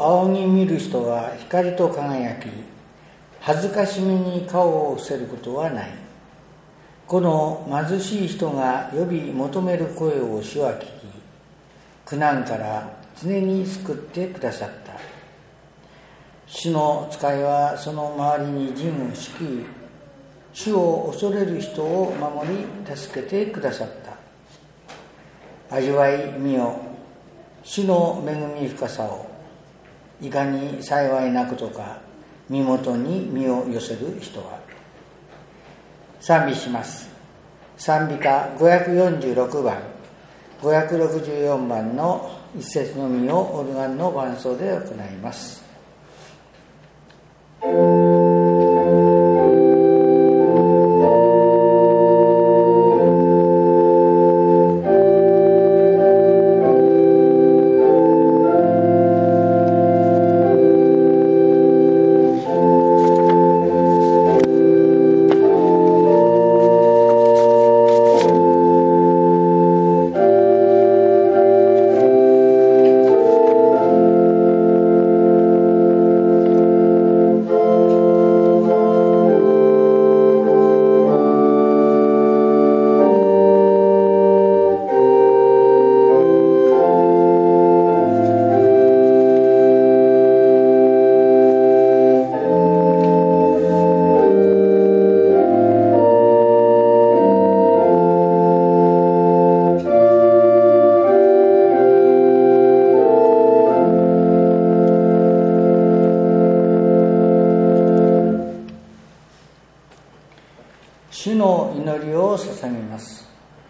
仰ぎ見る人は光と輝き、恥ずかしめに顔を伏せることはない。この貧しい人が呼び求める声を主は聞き、苦難から常に救ってくださった。主の使いはその周りに陣を敷き、主を恐れる人を守り助けてくださった。味わい見よ、主の恵み深さを。いかに幸いなことか、身元に身を寄せる人は。賛美します。賛美歌546番、564番の一節のみをオルガンの伴奏で行います。主の祈りを捧げます。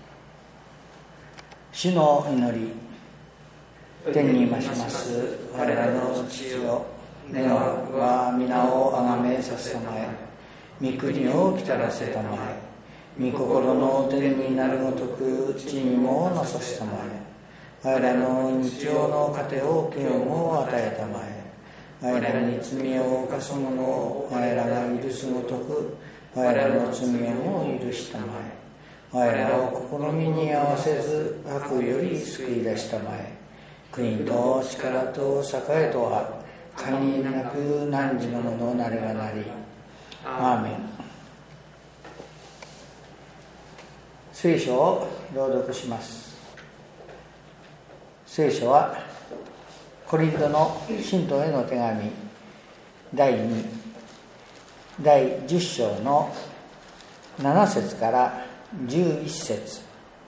主の祈り。天にまします我らの父よ、願わ皆をあがめさせたまえ。御国を来たらせたまえ。御心の天になるごとく地にもなさせたまえ。我らの日常の糧を今日も与えたまえ。我らに罪を犯す者を我らが許すごとく我らの罪をも許したまえ。我らを試みに合わせず悪より救い出したまえ。国と力と栄とは限りなく汝のものなればなり。アーメン。聖書を朗読します。聖書はコリントの信徒への手紙第10章の7節から11節、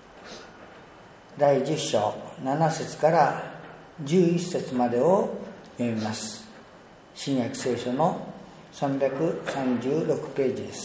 第10章7節から11節までを読みます。新約聖書の336ページです。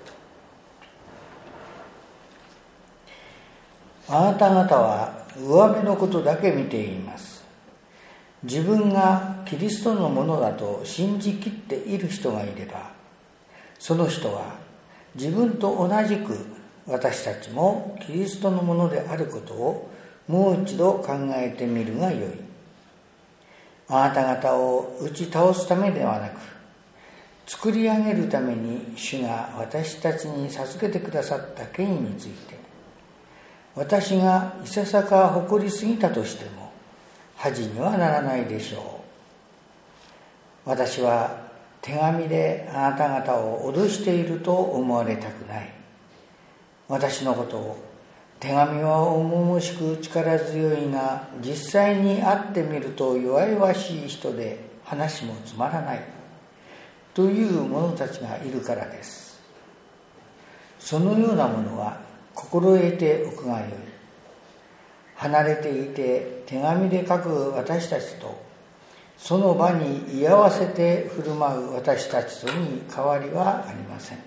あなた方は上辺のことだけ見ています。自分がキリストのものだと信じきっている人がいれば、その人は自分と同じく私たちもキリストのものであることをもう一度考えてみるがよい。あなた方を打ち倒すためではなく、作り上げるために主が私たちに授けてくださった権威について、私がいささか誇りすぎたとしても恥にはならないでしょう。私は手紙であなた方を脅していると思われたくない。私のことを、手紙は重々しく力強いが実際に会ってみると弱々しい人で話もつまらないという者たちがいるからです。そのようなものは心得ておくがよい。離れていて手紙で書く私たちとその場に居合わせて振る舞う私たちとに変わりはありません。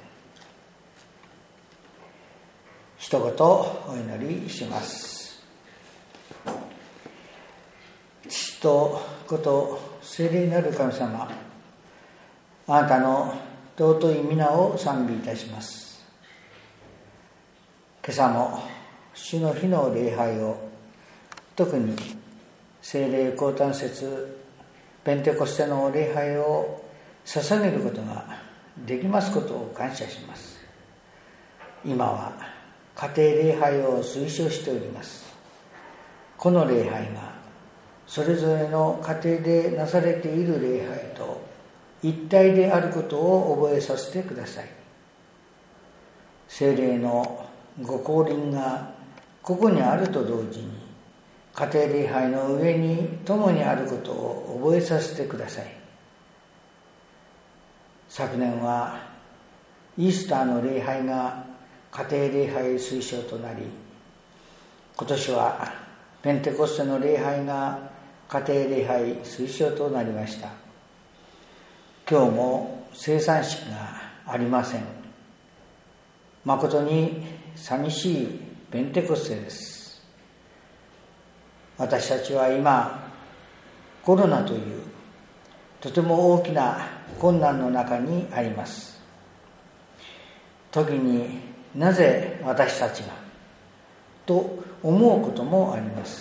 一言お祈りします。父と子と聖霊なる神様、あなたの尊い皆を賛美いたします。今朝も主の日の礼拝を、特に聖霊降誕節ペンテコステの礼拝を捧げることができますことを感謝します。今は家庭礼拝を推奨しております。この礼拝がそれぞれの家庭でなされている礼拝と一体であることを覚えさせてください。聖霊のご降臨がここにあると同時に、家庭礼拝の上に共にあることを覚えさせてください。昨年はイースターの礼拝が家庭礼拝推奨となり、今年はペンテコステの礼拝が家庭礼拝推奨となりました。今日も生産式がありません。誠に寂しいペンテコステです。私たちは今コロナというとても大きな困難の中にあります。時になぜ私たちがと思うこともあります。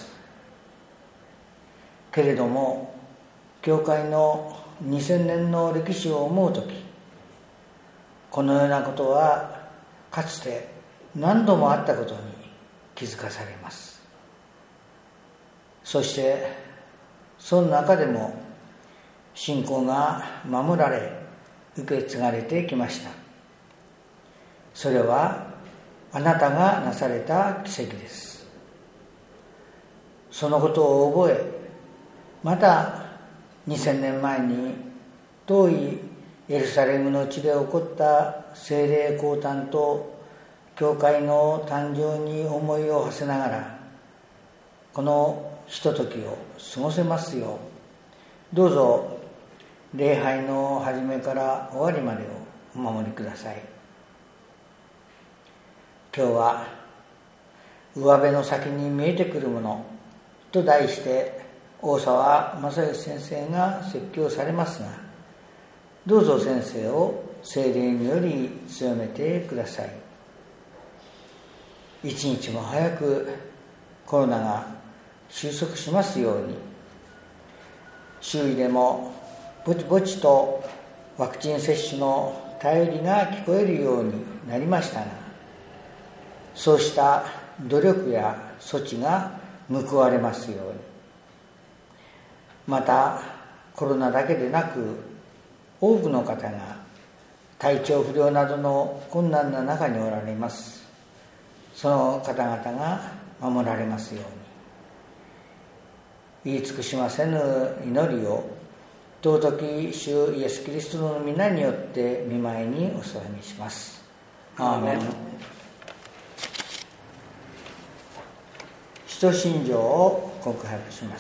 けれども教会の2000年の歴史を思うとき、このようなことはかつて何度もあったことに気づかされます。そしてその中でも信仰が守られ受け継がれてきました。それはあなたがなされた奇跡です。そのことを覚え、また2000年前に遠いエルサレムの地で起こった聖霊降誕と教会の誕生に思いを馳せながら、このひとときを過ごせますよう、どうぞ礼拝の始めから終わりまでをお守りください。今日は上辺の先に見えてくるものと題して大沢正義先生が説教されますが、どうぞ先生を聖霊により強めてください。一日も早くコロナが収束しますように、周囲でもぼちぼちとワクチン接種の便りが聞こえるようになりましたが、そうした努力や措置が報われますように。またコロナだけでなく、多くの方が体調不良などの困難な中におられます。その方々が守られますように。言い尽くしませぬ祈りを尊き主イエスキリストの皆によって御前にお捧げします。アーメン。使徒信条を告白します。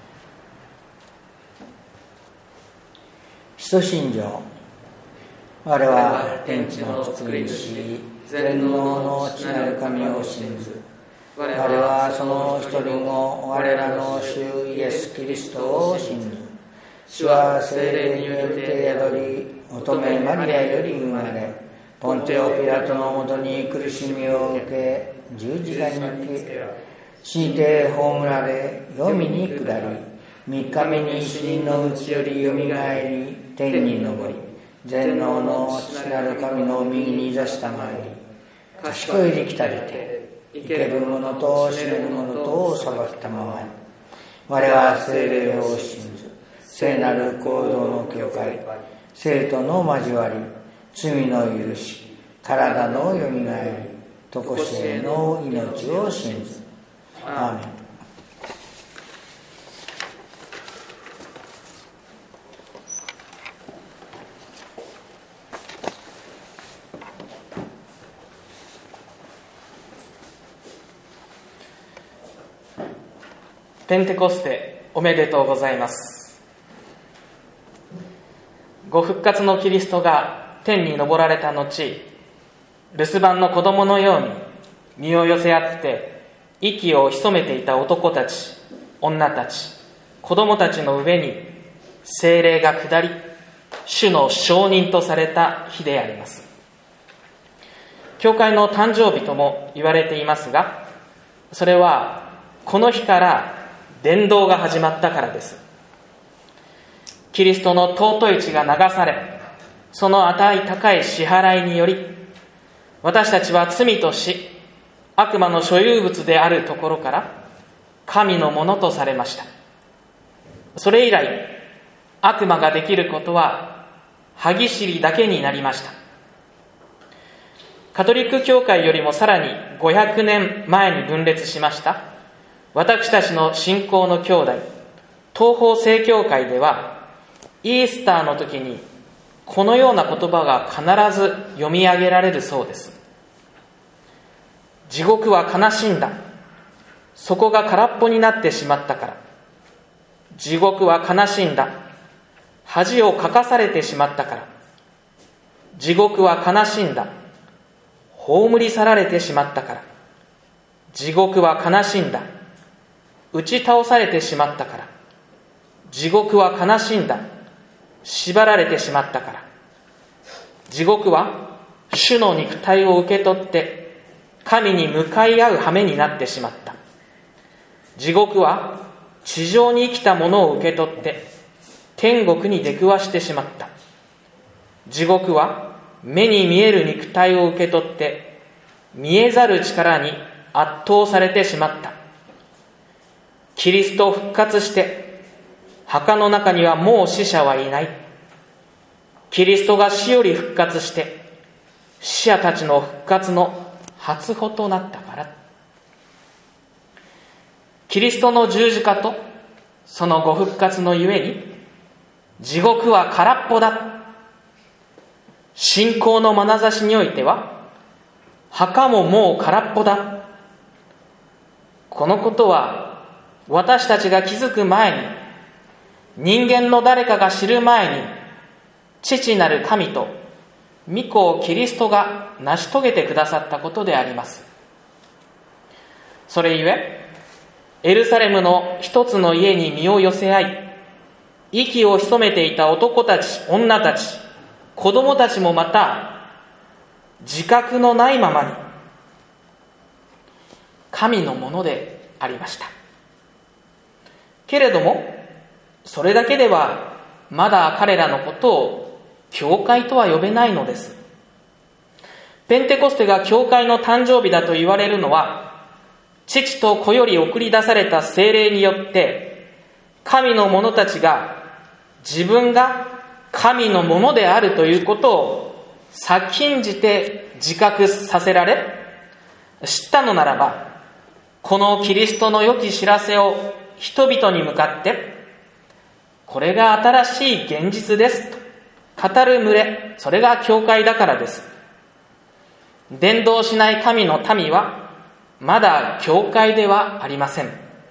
使徒信条。我は天地の作り主、全能の父なる神を信ず。我はその一人の我らの主イエスキリストを信ず。主は聖霊によって宿り、乙女マリアより生まれ、ポンテオピラトのもとに苦しみを受け、十字架に受け、死いて葬られ、黄泉に下り、3日目に死人のうちよりよみがえり、天に昇り、全能の父なる神の右に座したまえり、賢い力たりて、生ける者と死ねる者とを裁きたまわり、我は聖霊を信ず、聖なる行動の教会、聖徒の交わり、罪の許し、体のよみがえり、とこしえの命を信ず。アーメン。 ペンテコステおめでとうございます。ご復活のキリストが天に昇られた後、留守番の子供のように身を寄せ合って息を潜めていた男たち、女たち、子供たちの上に聖霊が下り、主の証人とされた日であります。教会の誕生日とも言われていますが、それはこの日から伝道が始まったからです。キリストの尊い血が流され、その値高い支払いにより、私たちは罪とし、悪魔の所有物であるところから神のものとされました。 それ以来、悪魔ができることは歯ぎしりだけになりました。カトリック教会よりもさらに500年前に分裂しました私たちの信仰の兄弟、東方正教会では、イースターの時にこのような言葉が必ず読み上げられるそうです。地獄は悲しんだ。そこが空っぽになってしまったから。地獄は悲しんだ。恥をかかされてしまったから。地獄は悲しんだ。葬り去られてしまったから。地獄は悲しんだ。打ち倒されてしまったから。地獄は悲しんだ。縛られてしまったから。地獄は主の肉体を受け取って神に向かい合う羽目になってしまった。地獄は地上に生きたものを受け取って天国に出くわしてしまった。地獄は目に見える肉体を受け取って見えざる力に圧倒されてしまった。キリスト復活して墓の中にはもう死者はいない。キリストが死より復活して死者たちの復活の初歩となったから。キリストの十字架とそのご復活のゆえに、地獄は空っぽだ。信仰の眼差しにおいては墓ももう空っぽだ。このことは私たちが気づく前に、人間の誰かが知る前に、父なる神と御子キリストが成し遂げてくださったことであります。それゆえ、エルサレムの一つの家に身を寄せ合い、息を潜めていた男たち、女たち、子供たちもまた自覚のないままに神のものでありました。けれどもそれだけではまだ彼らのことを教会とは呼べないのです。ペンテコステが教会の誕生日だと言われるのは、父と子より送り出された聖霊によって神の者たちが自分が神のものであるということを先んじて自覚させられ、知ったのならば、このキリストの良き知らせを人々に向かって、これが新しい現実ですと語る群れ、それが教会だからです。伝道しない神の民はまだ教会ではありません。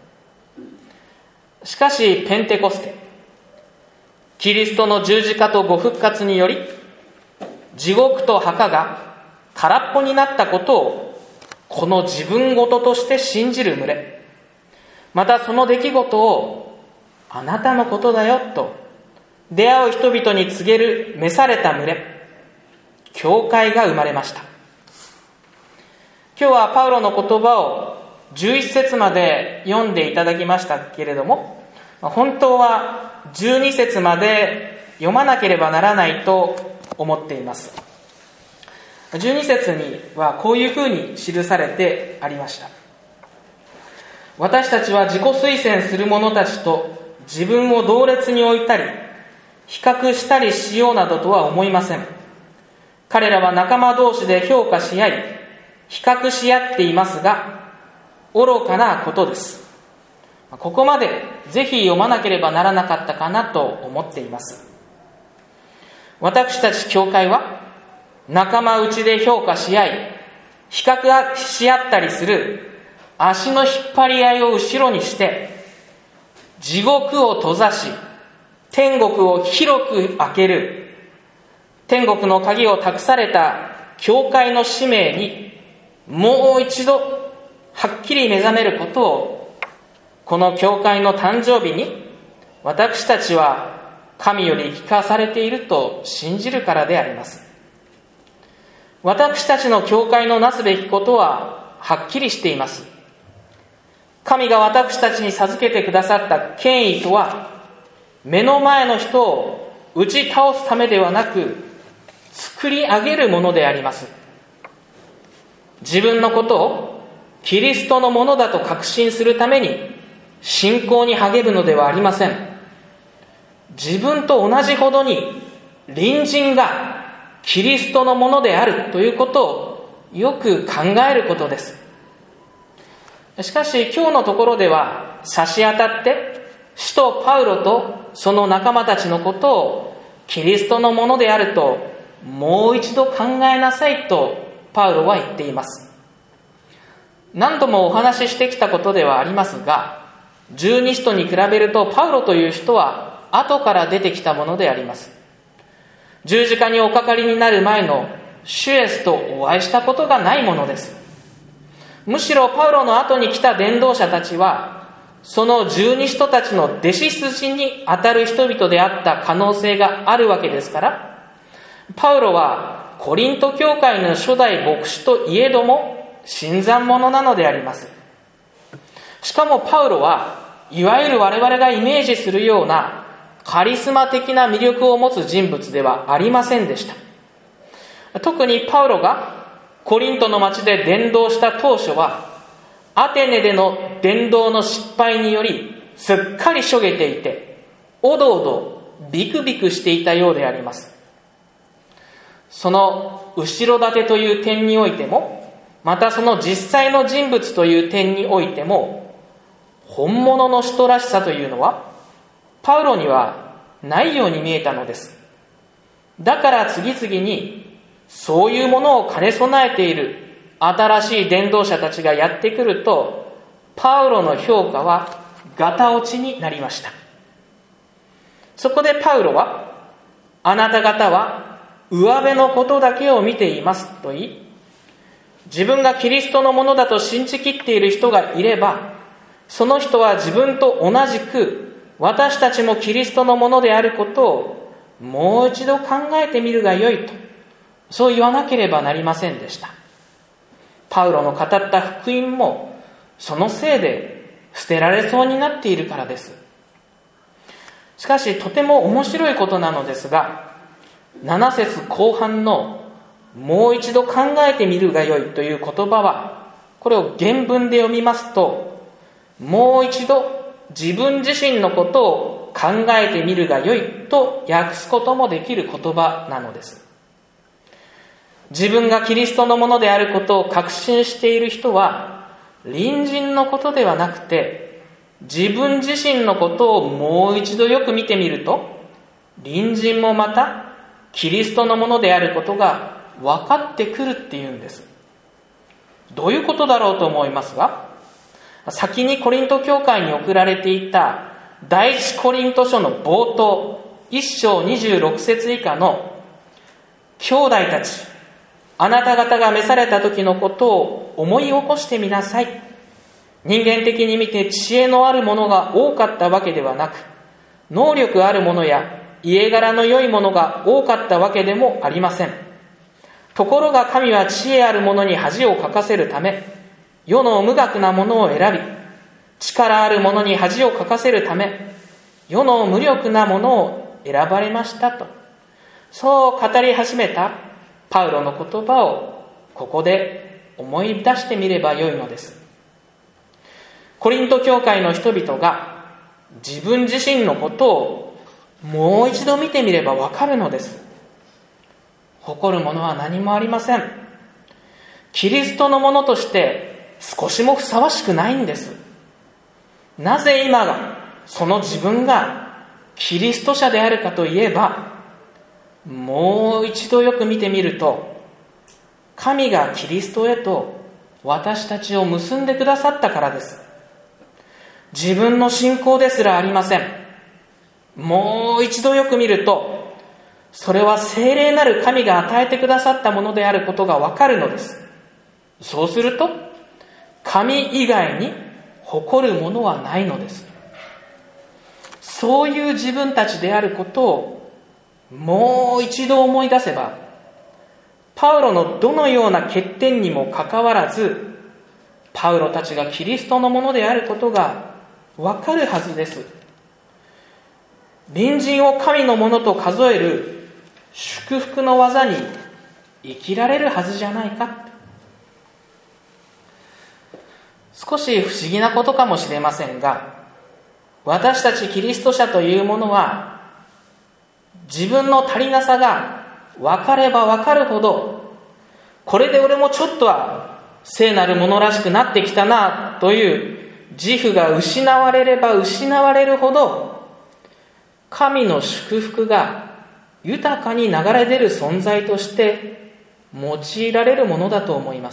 しかしペンテコステ、キリストの十字架とご復活により、地獄と墓が空っぽになったことをこの自分ごととして信じる群れ、またその出来事をあなたのことだよと出会う人々に告げる召された群れ、教会が生まれました。今日はパウロの言葉を11節まで読んでいただきましたけれども、本当は12節まで読まなければならないと思っています。12節にはこういうふうに記されてありました。私たちは自己推薦する者たちと自分を同列に置いたり比較したりしようなどとは思いません。彼らは仲間同士で評価し合い比較し合っていますが、愚かなことです。ここまでぜひ読まなければならなかったかなと思っています。私たち教会は仲間内で評価し合い比較し合ったりする足の引っ張り合いを後ろにして、地獄を閉ざし天国を広く開ける、天国の鍵を託された教会の使命にもう一度はっきり目覚めることを、この教会の誕生日に私たちは神より聞かされていると信じるからであります。私たちの教会のなすべきことははっきりしています。神が私たちに授けてくださった権威とは、目の前の人を打ち倒すためではなく作り上げるものであります。自分のことをキリストのものだと確信するために信仰に励むのではありません。 自分と同じほどに隣人がキリストのものであるということをよく考えることです。しかし今日のところでは差し当たって使徒パウロとその仲間たちのことをキリストのものであるともう一度考えなさいとパウロは言っています。何度もお話ししてきたことではありますが、十二使徒に比べるとパウロという人は後から出てきたものであります。十字架におかかりになる前の主イエスとお会いしたことがないものです。むしろパウロの後に来た伝道者たちはその十二使徒たちの弟子筋に当たる人々であった可能性があるわけですから、パウロはコリント教会の初代牧師といえども新参者なのであります。しかもパウロはいわゆる我々がイメージするようなカリスマ的な魅力を持つ人物ではありませんでした。特にパウロがコリントの町で伝道した当初はアテネでの伝道の失敗によりすっかりしょげていて、おどおどビクビクしていたようであります。その後ろ盾という点においても、またその実際の人物という点においても、本物の人らしさというのはパウロにはないように見えたのです。だから次々にそういうものを兼ね備えている新しい伝道者たちがやってくると、パウロの評価はガタ落ちになりました。そこでパウロは、あなた方は上辺のことだけを見ていますと言い、自分がキリストのものだと信じきっている人がいれば、その人は自分と同じく私たちもキリストのものであることをもう一度考えてみるがよいと、そう言わなければなりませんでした。パウロの語った福音もそのせいで捨てられそうになっているからです。しかしとても面白いことなのですが、7節後半のもう一度考えてみるがよいという言葉は、これを原文で読みますと、もう一度自分自身のことを考えてみるがよいと訳すこともできる言葉なのです。自分がキリストのものであることを確信している人は、隣人のことではなくて自分自身のことをもう一度よく見てみると、隣人もまたキリストのものであることが分かってくるっていうんです。どういうことだろうと思いますが、先にコリント教会に送られていた第一コリント書の冒頭1章26節以下の、兄弟たち、あなた方が召された時のことを思い起こしてみなさい。人間的に見て知恵のあるものが多かったわけではなく、能力あるものや家柄の良いものが多かったわけでもありません。ところが神は知恵あるものに恥をかかせるため、世の無学なものを選び、力あるものに恥をかかせるため、世の無力なものを選ばれましたと、そう語り始めたパウロの言葉をここで思い出してみればよいのです。コリント教会の人々が自分自身のことをもう一度見てみればわかるのです。誇るものは何もありません。キリストのものとして少しもふさわしくないんです。なぜ今がその自分がキリスト者であるかといえば、もう一度よく見てみると、神がキリストへと私たちを結んでくださったからです。自分の信仰ですらありません。もう一度よく見ると、それは聖霊なる神が与えてくださったものであることがわかるのです。そうすると、神以外に誇るものはないのです。そういう自分たちであることをもう一度思い出せば、パウロのどのような欠点にもかかわらず、パウロたちがキリストのものであることがわかるはずです。隣人を神のものと数える祝福の技に生きられるはずじゃないか。少し不思議なことかもしれませんが、私たちキリスト者というものは自分の足りなさが分かれば分かるほど、これで俺もちょっとは聖なるものらしくなってきたなという自負が失われれば失われるほど、神の祝福が豊かに流れ出る存在として用いられるものだと思います。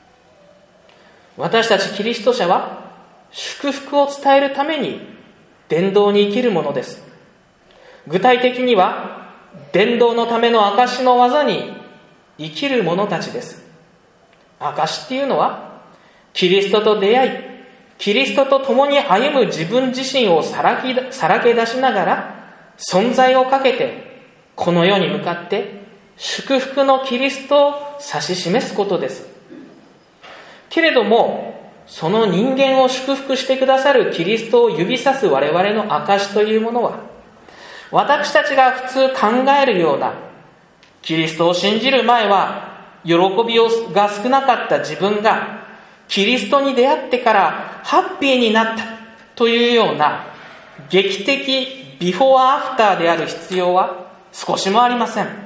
私たちキリスト者は祝福を伝えるために伝道に生きるものです。具体的には伝道のための証の技に生きる者たちです。証っていうのは、キリストと出会い、キリストと共に歩む自分自身をさらけ出しながら、存在をかけてこの世に向かって祝福のキリストを指し示すことです。けれども、その人間を祝福してくださるキリストを指さす我々の証というものは、私たちが普通考えるような、キリストを信じる前は喜びが少なかった自分がキリストに出会ってからハッピーになったというような劇的ビフォーアフターである必要は少しもありません。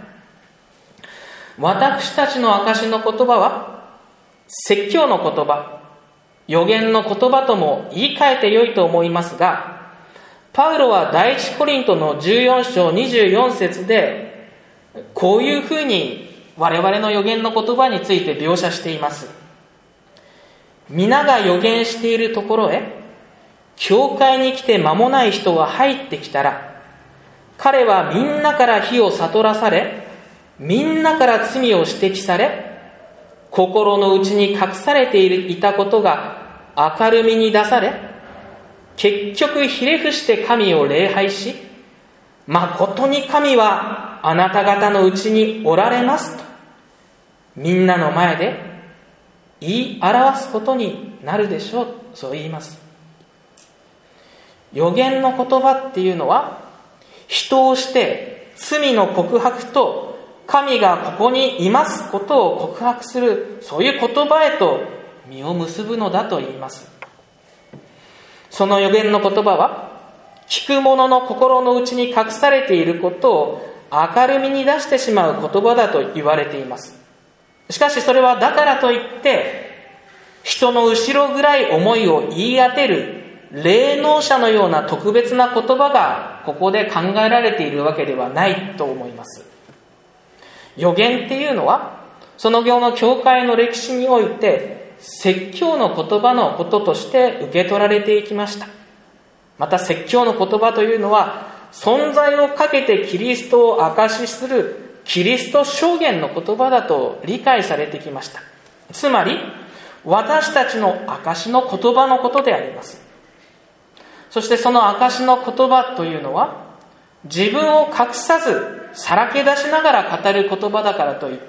私たちの証の言葉は説教の言葉、預言の言葉とも言い換えてよいと思いますが、パウロは第一コリントの14章24節でこういうふうに我々の預言の言葉について描写しています。皆が預言しているところへ教会に来て間もない人が入ってきたら、彼はみんなから火を悟らされ、みんなから罪を指摘され、心の内に隠されていたことが明るみに出され、結局ひれ伏して神を礼拝し、誠に神はあなた方のうちにおられますとみんなの前で言い表すことになるでしょう。そう言います。預言の言葉っていうのは、人をして罪の告白と神がここにいますことを告白する、そういう言葉へと実を結ぶのだと言います。その預言の言葉は、聞く者の心の内に隠されていることを明るみに出してしまう言葉だと言われています。しかしそれはだからといって人の後ろぐらい思いを言い当てる霊能者のような特別な言葉がここで考えられているわけではないと思います。預言っていうのは、その後の教会の歴史において説教の言葉のこととして受け取られていきました。また説教の言葉というのは、存在をかけてキリストを証しするキリスト証言の言葉だと理解されてきました。つまり私たちの証の言葉のことであります。そしてその証の言葉というのは、自分を隠さずさらけ出しながら語る言葉だからといって、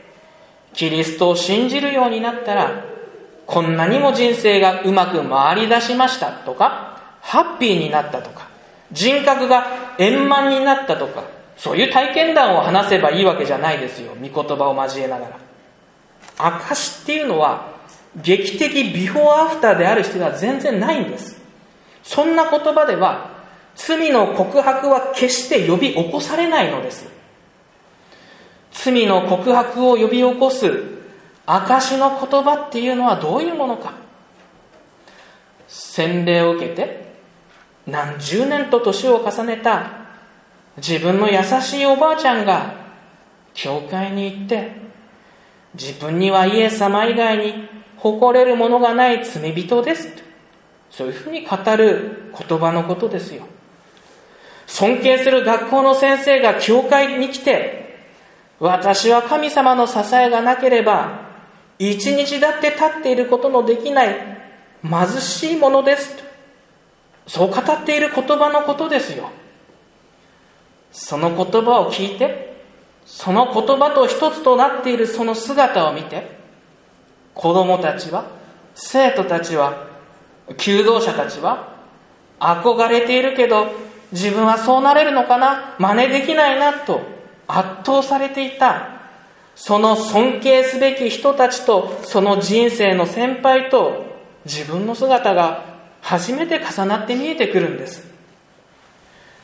キリストを信じるようになったらこんなにも人生がうまく回り出しましたとか、ハッピーになったとか、人格が円満になったとか、そういう体験談を話せばいいわけじゃないですよ。御言葉を交えながら。証っていうのは劇的ビフォーアフターである必要は全然ないんです。そんな言葉では罪の告白は決して呼び起こされないのです。罪の告白を呼び起こす証の言葉っていうのはどういうものか。洗礼を受けて何十年と年を重ねた自分の優しいおばあちゃんが教会に行って、自分にはイエス様以外に誇れるものがない罪人ですと、そういうふうに語る言葉のことですよ。尊敬する学校の先生が教会に来て、私は神様の支えがなければ一日だって立っていることのできない貧しいものですと、そう語っている言葉のことですよ。その言葉を聞いて、その言葉と一つとなっているその姿を見て、子供たちは、生徒たちは、求道者たちは憧れているけど自分はそうなれるのかな、真似できないなと圧倒されていた、その尊敬すべき人たちとその人生の先輩と自分の姿が初めて重なって見えてくるんです。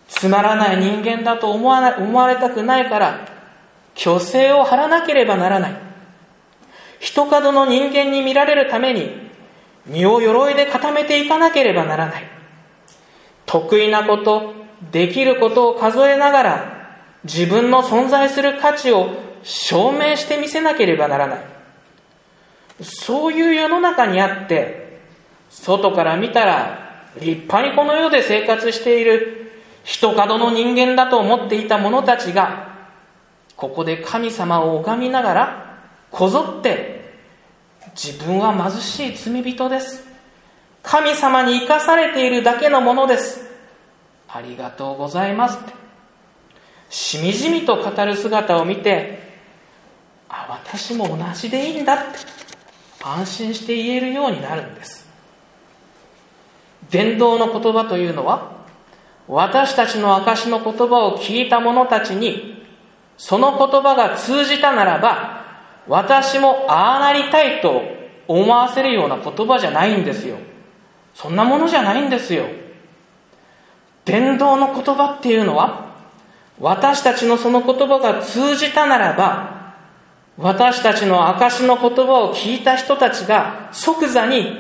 つまらない人間だと思われたくないから虚勢を張らなければならない。一角の人間に見られるために身を鎧で固めていかなければならない。得意なこと、できることを数えながら自分の存在する価値を証明してみせなければならない。そういう世の中にあって、外から見たら立派にこの世で生活している一角の人間だと思っていた者たちが、ここで神様を拝みながらこぞって自分は貧しい罪人です、神様に生かされているだけのものです、ありがとうございますってしみじみと語る姿を見て、私も同じでいいんだって安心して言えるようになるんです。伝道の言葉というのは、私たちの証の言葉を聞いた者たちにその言葉が通じたならば、私もああなりたいと思わせるような言葉じゃないんですよ。そんなものじゃないんですよ。伝道の言葉っていうのは、私たちのその言葉が通じたならば、私たちの証の言葉を聞いた人たちが即座に、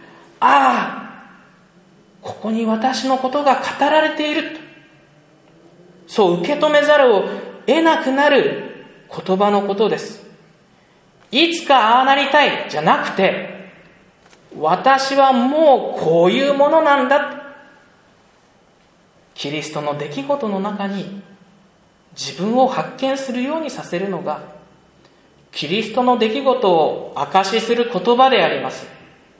ここに私のことが語られていると、そう受け止めざるを得なくなる言葉のことです。いつかああなりたいじゃなくて、私はもうこういうものなんだ。キリストの出来事の中に自分を発見するようにさせるのが、キリストの出来事を証しする言葉であります。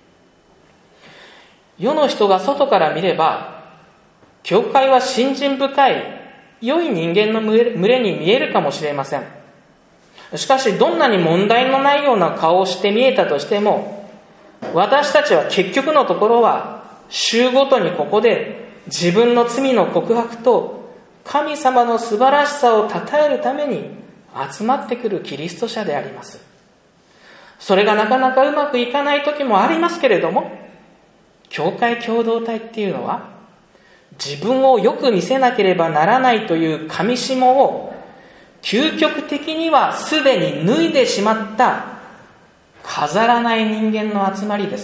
世の人が外から見れば、教会は信心深い良い人間の群れに見えるかもしれません。しかし、どんなに問題のないような顔をして見えたとしても、私たちは結局のところは週ごとにここで自分の罪の告白と神様の素晴らしさを称えるために集まってくるキリスト者であります。それがなかなかうまくいかない時もありますけれども、教会共同体っていうのは、自分をよく見せなければならないという上下を究極的にはすでに脱いでしまった飾らない人間の集まりです。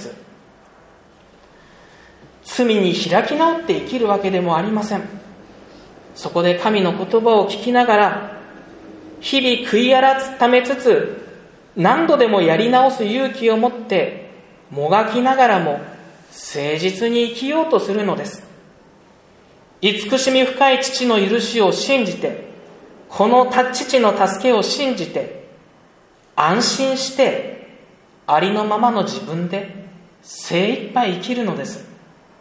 罪に開き直って生きるわけでもありません。そこで神の言葉を聞きながら、日々悔い改めつつ、何度でもやり直す勇気を持ってもがきながらも誠実に生きようとするのです。慈しみ深い父の許しを信じて、この父の助けを信じて、安心してありのままの自分で精一杯生きるのです。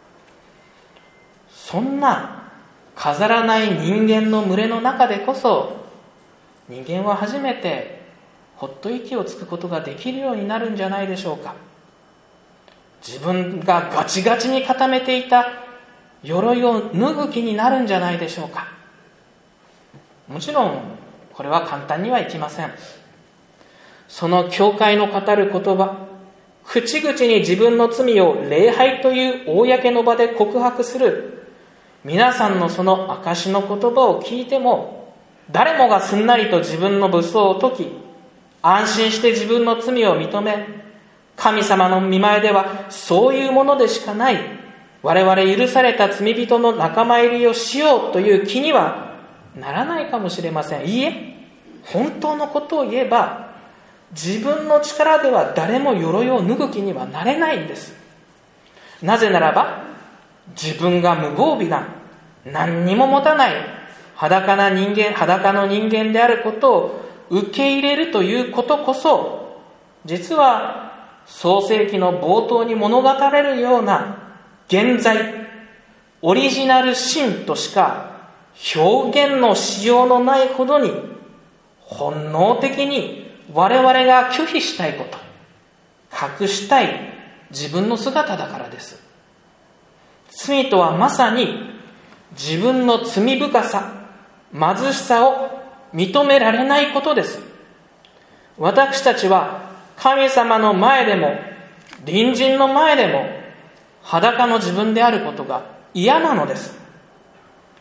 そんな飾らない人間の群れの中でこそ、人間は初めてほっと息をつくことができるようになるんじゃないでしょうか。自分がガチガチに固めていた鎧を脱ぐ気になるんじゃないでしょうか。もちろんこれは簡単にはいきません。その教会の語る言葉、口々に自分の罪を礼拝という公の場で告白する皆さんのその証の言葉を聞いても、誰もがすんなりと自分の武装を解き、安心して自分の罪を認め、神様の御前ではそういうものでしかない、我々許された罪人の仲間入りをしようという気にはならないかもしれません。いいえ、本当のことを言えば、自分の力では誰も鎧を脱ぐ気にはなれないんです。なぜならば、自分が無防備な、何にも持たない裸の人間であることを受け入れるということこそ、実は創世記の冒頭に物語れるような現在、オリジナル神としか表現のしようのないほどに本能的に我々が拒否したいこと、隠したい自分の姿だからです。罪とはまさに自分の罪深さ、貧しさを認められないことです。私たちは神様の前でも隣人の前でも裸の自分であることが嫌なのです。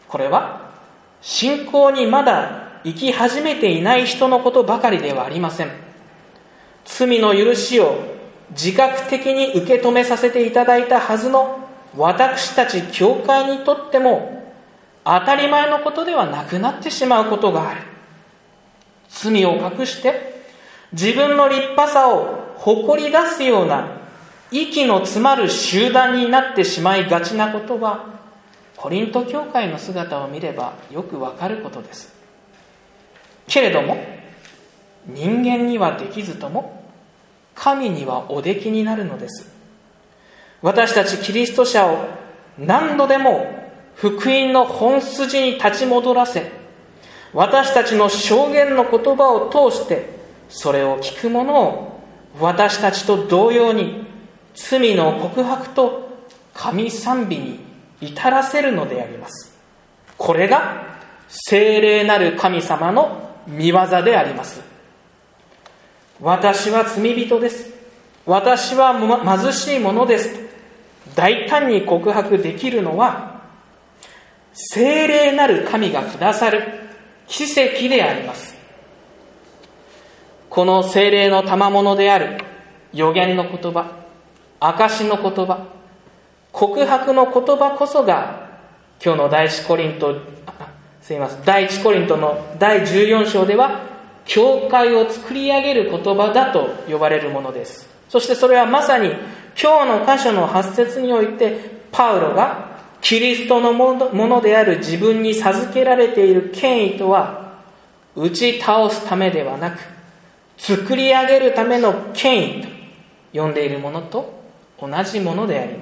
これは信仰にまだ生き始めていない人のことばかりではありません。罪の許しを自覚的に受け止めさせていただいたはずの私たち教会にとっても当たり前のことではなくなってしまうことがある。罪を隠して自分の立派さを誇り出すような息の詰まる集団になってしまいがちなことは、コリント教会の姿を見ればよくわかることです。けれども人間にはできずとも神にはおできになるのです。私たちキリスト者を何度でも福音の本筋に立ち戻らせ、私たちの証言の言葉を通してそれを聞く者を私たちと同様に罪の告白と神賛美に至らせるのであります。これが聖霊なる神様の御業であります。私は罪人です。私は貧しいものですと大胆に告白できるのは、聖霊なる神がくださる奇跡であります。この聖霊の賜物である預言の言葉、証の言葉、告白の言葉こそが今日の第一コリントの第14章では教会を作り上げる言葉だと呼ばれるものです。そしてそれはまさに今日の箇所の8節において、パウロがキリストのものである自分に授けられている権威とは、打ち倒すためではなく作り上げるための権威と呼んでいるものと同じものであります。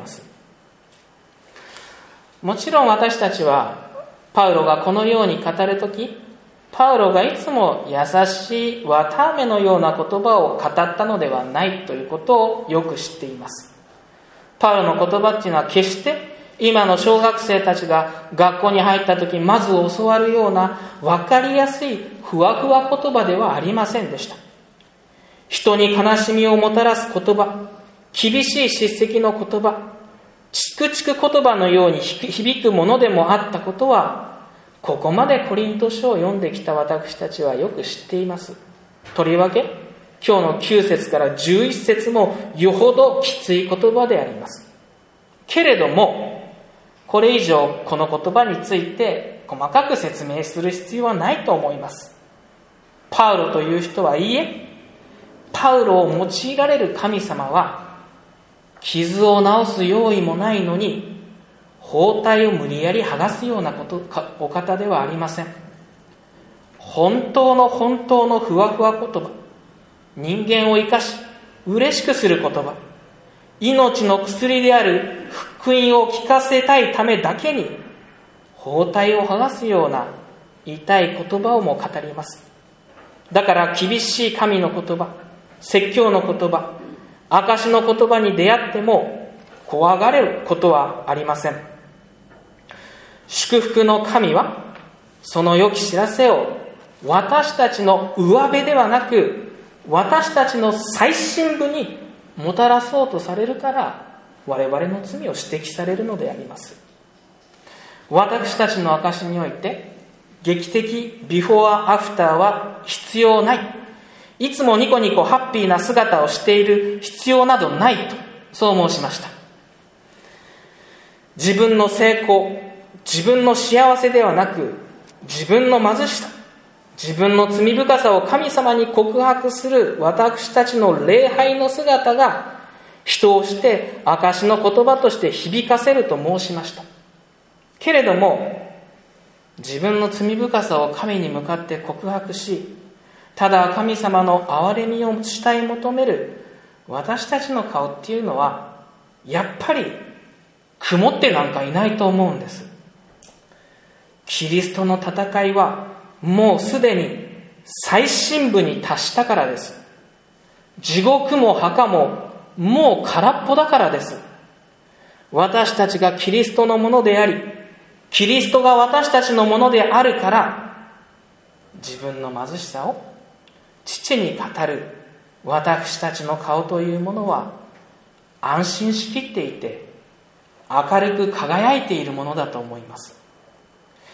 もちろん私たちはパウロがこのように語るとき、パウロがいつも優しい綿あめのような言葉を語ったのではないということをよく知っています。パウロの言葉っていうのは決して今の小学生たちが学校に入ったときまず教わるような分かりやすいふわふわ言葉ではありませんでした。人に悲しみをもたらす言葉、厳しい叱責の言葉、チクチク言葉のように響くものでもあったことは、ここまでコリント書を読んできた私たちはよく知っています。とりわけ今日の9節から11節もよほどきつい言葉であります。けれどもこれ以上この言葉について細かく説明する必要はないと思います。パウロという人はいいえ、パウロを用いられる神様は傷を治す用意もないのに包帯を無理やり剥がすようなお方ではありません。本当のふわふわ言葉、人間を生かし嬉しくする言葉、命の薬である福音を聞かせたいためだけに包帯を剥がすような痛い言葉をも語ります。だから厳しい神の言葉、説教の言葉、証の言葉に出会っても怖がれることはありません。祝福の神はその良き知らせを私たちの上辺ではなく私たちの最深部にもたらそうとされるから、我々の罪を指摘されるのであります。私たちの証において劇的ビフォーアフターは必要ない、いつもニコニコハッピーな姿をしている必要などないと、そう申しました。自分の成功、自分の幸せではなく自分の貧しさ、自分の罪深さを神様に告白する私たちの礼拝の姿が人をして証の言葉として響かせると申しました。けれども自分の罪深さを神に向かって告白し、ただ神様の憐れみを慕い求める私たちの顔っていうのはやっぱり曇ってなんかいないと思うんです。キリストの戦いはもうすでに最深部に達したからです。地獄も墓ももう空っぽだからです。私たちがキリストのものであり、キリストが私たちのものであるから、自分の貧しさを父に語る私たちの顔というものは安心しきっていて明るく輝いているものだと思います。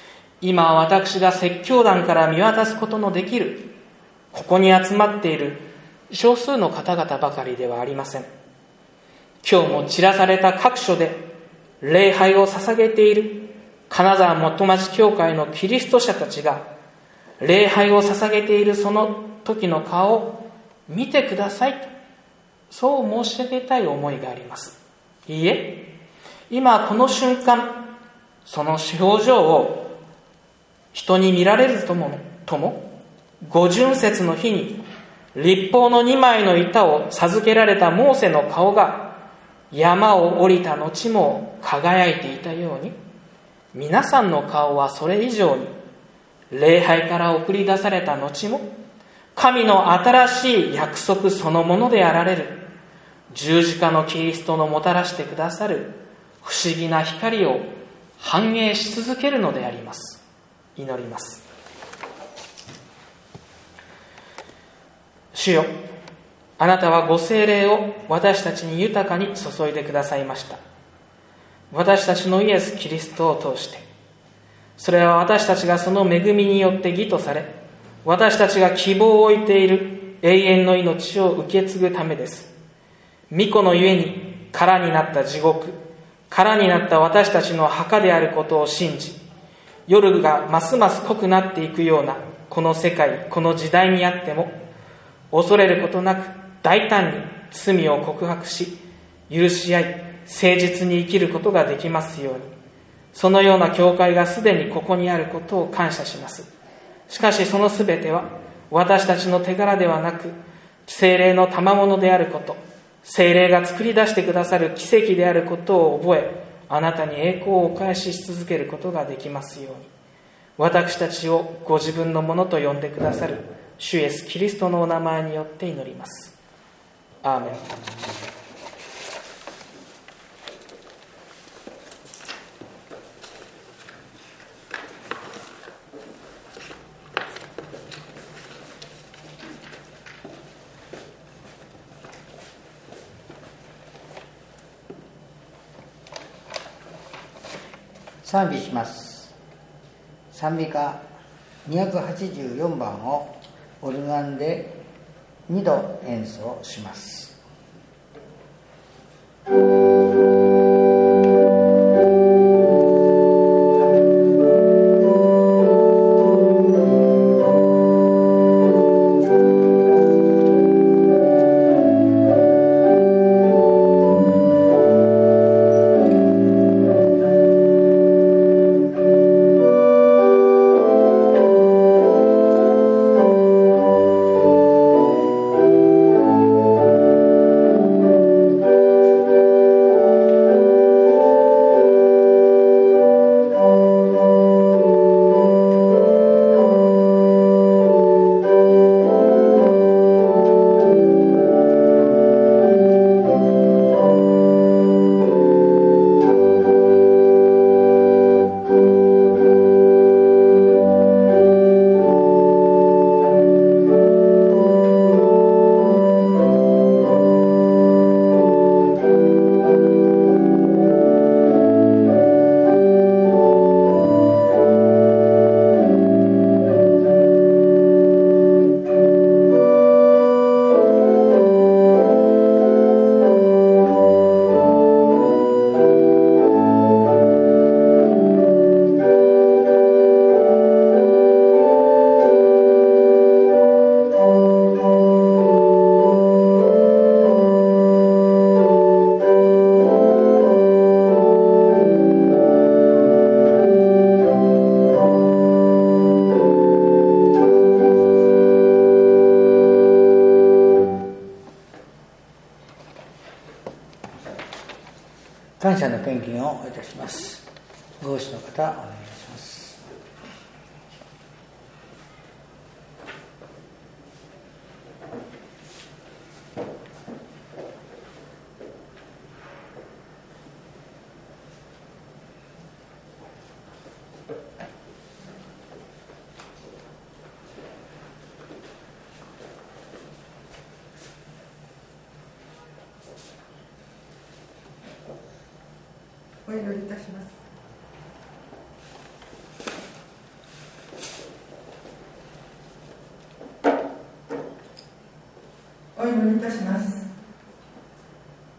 今私が説教壇から見渡すことのできる、ここに集まっている少数の方々ばかりではありません。今日も散らされた各所で礼拝を捧げている金沢元町教会のキリスト者たちが、礼拝を捧げているその時の顔を見てくださいと、そう申し上げたい思いがあります。いいえ、今この瞬間、その表情を人に見られるとも五旬節の日に律法の2枚の板を授けられたモーセの顔が山を降りた後も輝いていたように、皆さんの顔はそれ以上に礼拝から送り出された後も神の新しい約束そのものであられる十字架のキリストのもたらしてくださる不思議な光を反映し続けるのであります。祈ります。主よ、あなたはご聖霊を私たちに豊かに注いでくださいました。私たちのイエス・キリストを通して、それは私たちがその恵みによって義とされ、私たちが希望を置いている永遠の命を受け継ぐためです。御子のゆえに空になった地獄、空になった私たちの墓であることを信じ、夜がますます濃くなっていくようなこの世界、この時代にあっても、恐れることなく大胆に罪を告白し、許し合い、誠実に生きることができますように、そのような教会がすでにここにあることを感謝します。しかしそのすべては私たちの手柄ではなく、聖霊の賜物であること、聖霊が作り出してくださる奇跡であることを覚え、あなたに栄光をお返しし続けることができますように、私たちをご自分のものと呼んでくださる主イエスキリストのお名前によって祈ります。アーメン。 賛美します。賛美歌284番をオルガンで2度演奏します。感謝の献金をいたします。ご奉仕の方、お願いします。 お祈りいたします。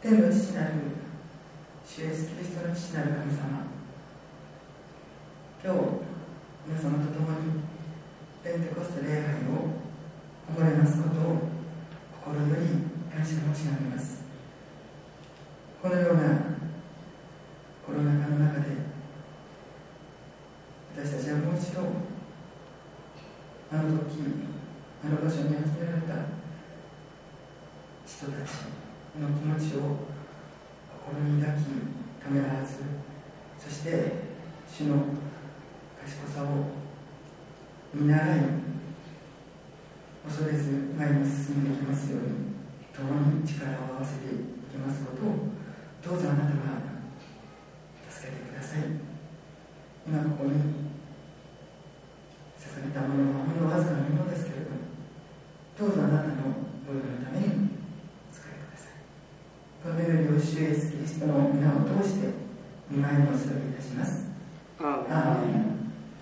天の父なる主イエスキリストの父なる神様、今日皆様と共にペンテコステ礼拝を思いますことを心より感謝申し上げます。このようなコロナ禍の中で私たちはもう一度あの時あの場所に集められた人たちの気持ちを心に抱きためらわず、そして主の賢さを見習い恐れず前に進んでいきますように、共に力を合わせていきますことをどうぞあなたが助けてください。今ここに捧げたものはほんのわずかなものですけれども、どうぞあなたのご用のために使いください。この祈りを主イエスキリストの皆を通して御前にお捧げいたします。アーメン。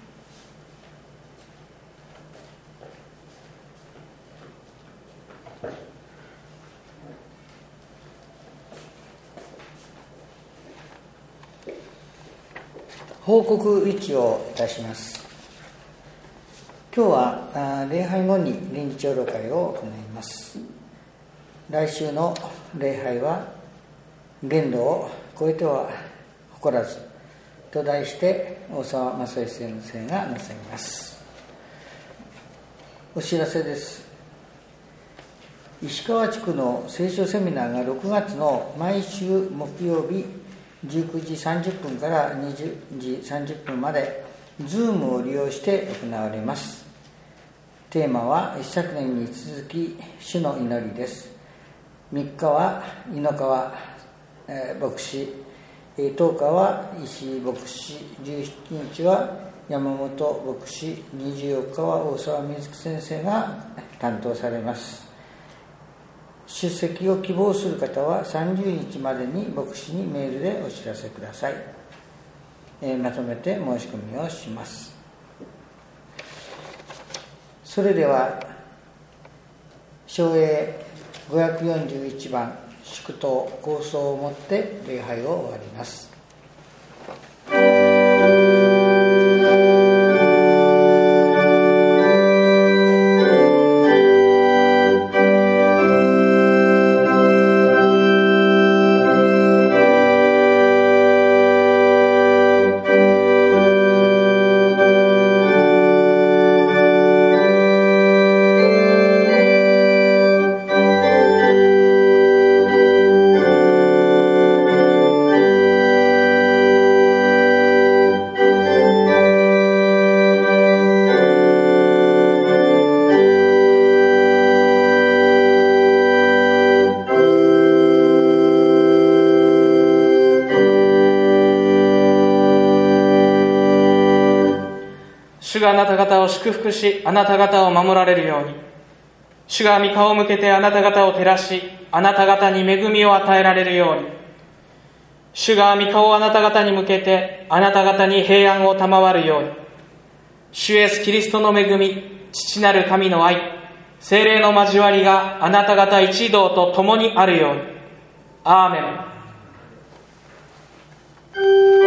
報告1をいたします。今日は礼拝後に臨時長老会を行います。来週の礼拝は限度を超えては誇らずと題して大沢正義先生がなさいます。お知らせです。石川地区の聖書セミナーが6月の毎週木曜日19時30分から20時30分まで Zoom を利用して行われます。テーマは一昨年に続き主の祈りです。3日は井ノ川牧師、10日は石井牧師、17日は山本牧師、24日は大沢瑞希先生が担当されます。出席を希望する方は30日までに牧師にメールでお知らせください。まとめて申し込みをします。それでは唱詠541番祝祷構想をもって礼拝を終わります。 主があなた方を祝福し、あなた方を守られるように。主が御顔を向けてあなた方を照らし、あなた方に恵みを与えられるように。主が御顔をあなた方に向けてあなた方に平安を賜るように。主イエスキリストの恵み、父なる神の愛、聖霊の交わりがあなた方一同と共にあるように。アーメン。